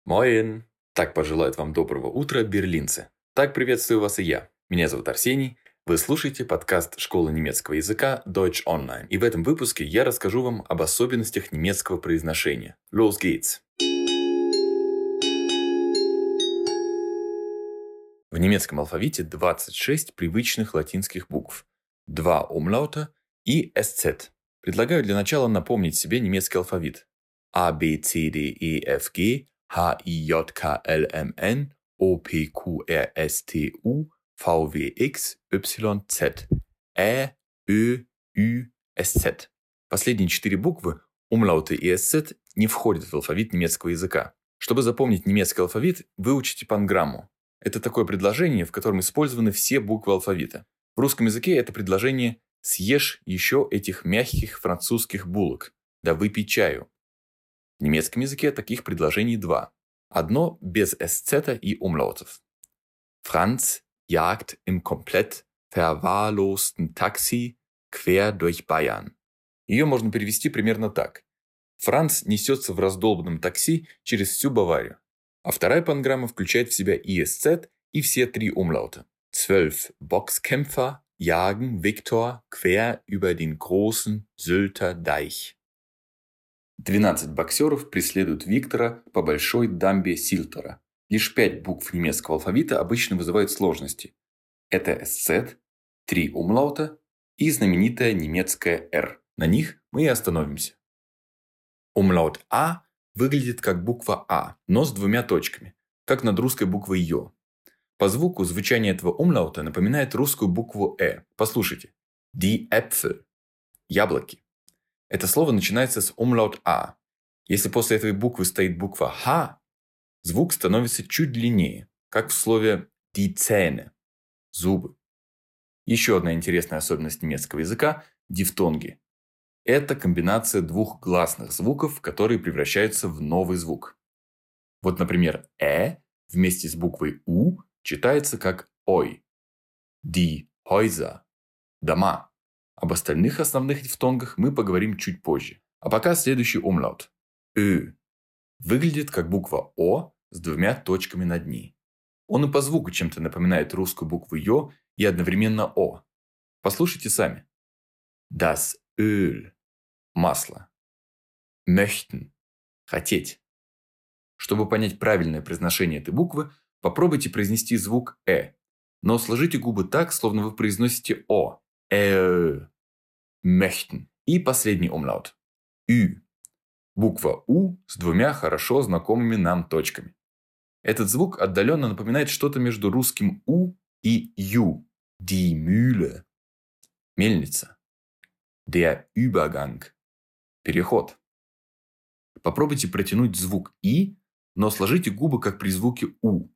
Moin! Так пожелают вам доброго утра берлинцы. Так приветствую вас и я. Меня зовут Арсений. Вы слушаете подкаст школы немецкого языка Deutsch Online. И в этом выпуске я расскажу вам об особенностях немецкого произношения. Los geht's! В немецком алфавите 26 привычных латинских букв, 2 умлаута и SZ. Предлагаю для начала напомнить себе немецкий алфавит. A, B, C, D, E, F, G, H, I, J, K, L, M, N, O, P, Q, R, S, T, U, V, W, X, Y, Z, Ö, Ü, SZ. Последние 4 буквы, умлауты и SZ, не входят в алфавит немецкого языка. Чтобы запомнить немецкий алфавит, выучите панграмму. Это такое предложение, в котором использованы все буквы алфавита. В русском языке это предложение «съешь еще этих мягких французских булок, да выпей чаю». В немецком языке таких предложений 2. Одно без эсцета и умлаутов. Franz jagt im komplett verwahrlosten Taxi quer durch Bayern. Ее можно перевести примерно так. Франц несется в раздолбанном такси через всю Баварию. А вторая панграмма включает в себя и эсцет, и все 3 умлаута. 12 Boxkämpfer jagen Viktor quer über den großen Sylter Deich. 12 боксеров преследуют Виктора по большой дамбе Сильтера. Лишь 5 букв немецкого алфавита обычно вызывают сложности. Это эсцет, 3 умлаута и знаменитая немецкая «Р». На них мы и остановимся. Умлаут «А» выглядит как буква «А», но с 2 точками, как над русской буквой «Ё». По звуку звучание этого умлаута напоминает русскую букву «Э». Послушайте. Die Äpfel – яблоки. Это слово начинается с умлаут «А». Если после этой буквы стоит буква «Х», звук становится чуть длиннее, как в слове die Zähne – зубы. Еще одна интересная особенность немецкого языка – дифтонги. Это комбинация 2 гласных звуков, которые превращаются в новый звук. Вот, например, вместе с буквой «У» читается как «Ой». Die Häuser – дома. Об остальных основных дифтонгах мы поговорим чуть позже. А пока следующий умлаут. Выглядит как буква «О» с 2 точками над ней. Он и по звуку чем-то напоминает русскую букву «Ё» и одновременно «О». Послушайте сами. Das Öl – масло. Möchten – хотеть. Чтобы понять правильное произношение этой буквы, попробуйте произнести звук но сложите губы так, словно вы произносите «О». Möchten. И последний умлаут. Буква «У» с 2 хорошо знакомыми нам точками. Этот звук отдаленно напоминает что-то между русским «У» и «Ю». Die Mühle. Мельница. Der Übergang. Переход. Попробуйте протянуть звук «И», но сложите губы, как при звуке «У».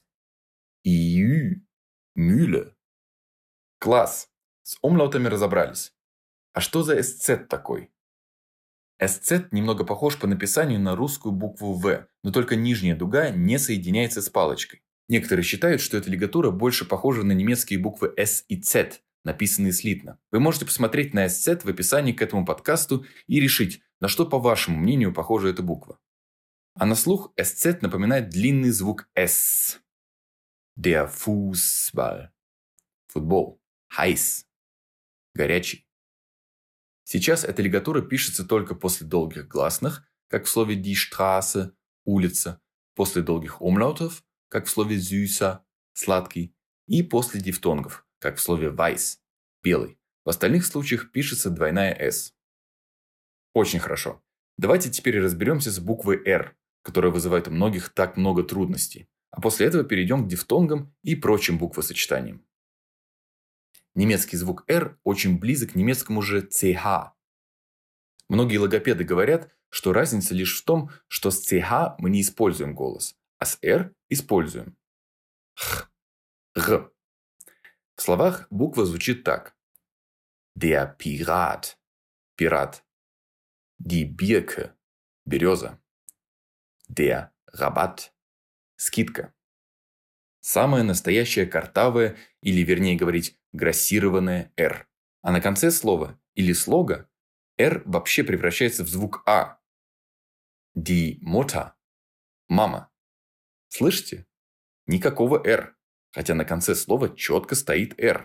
Ию. Mühle. Класс. С умлаутами разобрались. А что за эсцет такой? Эсцет немного похож по написанию на русскую букву «В», но только нижняя дуга не соединяется с палочкой. Некоторые считают, что эта лигатура больше похожа на немецкие буквы «С» и «З», написанные слитно. Вы можете посмотреть на эсцет в описании к этому подкасту и решить, на что, по вашему мнению, похожа эта буква. А на слух эсцет напоминает длинный звук «С». Der Fußball. Футбол. Heiß. Горячий. Сейчас эта лигатура пишется только после долгих гласных, как в слове die Straße – улица, после долгих умлаутов, как в слове süßer – сладкий, и после дифтонгов, как в слове weiß – белый. В остальных случаях пишется двойная «с». Очень хорошо. Давайте теперь разберемся с буквой «Р», которая вызывает у многих так много трудностей. А после этого перейдем к дифтонгам и прочим буквосочетаниям. Немецкий звук «Р» очень близок к немецкому же «ch». Многие логопеды говорят, что разница лишь в том, что с «ch» мы не используем голос, а с «Р» используем. Х, Г. В словах буква звучит так. Der Pirat – пират. Die Birke – береза. Der Rabatt – скидка. Самая настоящая картавая, или вернее говорить, грассированная «Р». А на конце слова или слога «Р» вообще превращается в звук «А». Die Mutter – мама. Слышите? Никакого «р», хотя на конце слова четко стоит «р».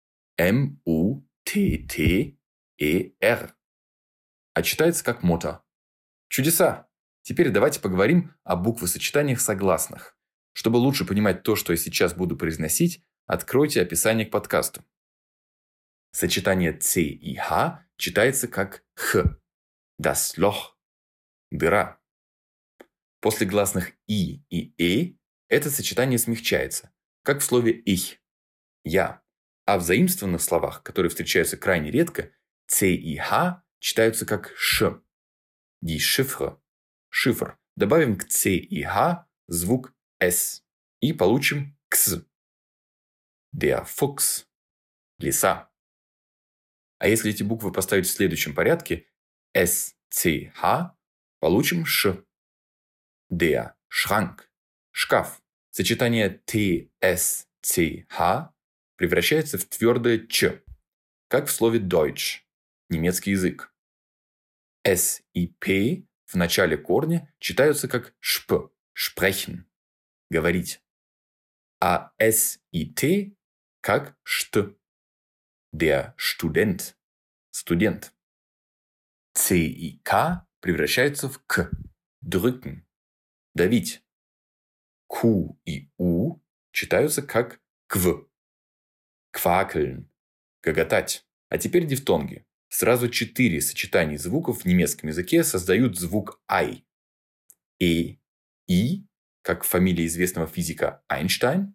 M-U-T-T-E-R. А читается как «мота». Чудеса! Теперь давайте поговорим о буквосочетаниях согласных. Чтобы лучше понимать то, что я сейчас буду произносить, откройте описание к подкасту. Сочетание «ц» и «х» читается как «х». Das Loch. Дыра. После гласных «и» и «э» это сочетание смягчается, как в слове «ich» – «я». А в заимствованных словах, которые встречаются крайне редко, «ц» и «х» читаются как «ш». Die Chiffre. Шифр. Добавим к «ц» и «х» звук «с» и получим «кс». Der Fuchs. Лиса. А если эти буквы поставить в следующем порядке «с», «ц», «х», получим «ш». Der Schrank. Шкаф. Сочетание «т», «с», «ц», «х» превращается в твердое «ч», как в слове Deutsch. Немецкий язык. «С» и «п» в начале корня читаются как «шп», «sprechen», «говорить». А «с» и «т» как «шт». Der Student. Студент. «Ц» и «к» превращаются в «к». Drücken. Давить. «Q» и «у» читаются как «кв». Квакельн. Гоготать. А теперь дифтонги. Сразу 4 сочетаний звуков в немецком языке создают звук «ай». И, как в фамилии известного физика Эйнштейн.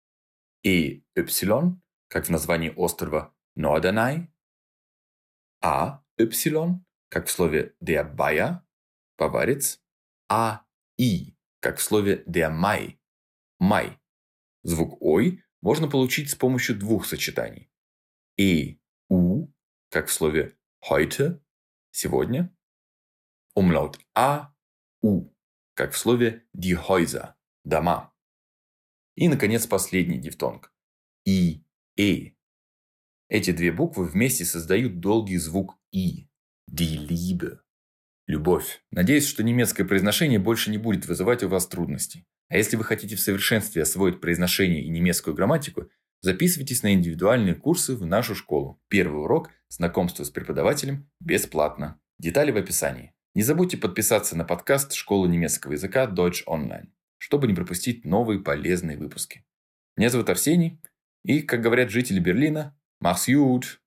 Y, как в названии острова Norderney. AY, как в слове der Bayer, баварец. AI, как в слове der Mai, май. Звук «ой» можно получить с помощью двух сочетаний. EU, как в слове heute, сегодня. Умлаут AU, как в слове die Häuser, дома. И, наконец, последний дифтонг. И. Эти две буквы вместе создают долгий звук «и». Die Liebe. Любовь. Надеюсь, что немецкое произношение больше не будет вызывать у вас трудностей. А если вы хотите в совершенстве освоить произношение и немецкую грамматику, записывайтесь на индивидуальные курсы в нашу школу. Первый урок «Знакомство с преподавателем» бесплатно. Детали в описании. Не забудьте подписаться на подкаст «Школа немецкого языка Deutsch Online», чтобы не пропустить новые полезные выпуски. Меня зовут Арсений, и, как говорят жители Берлина, mach's gut!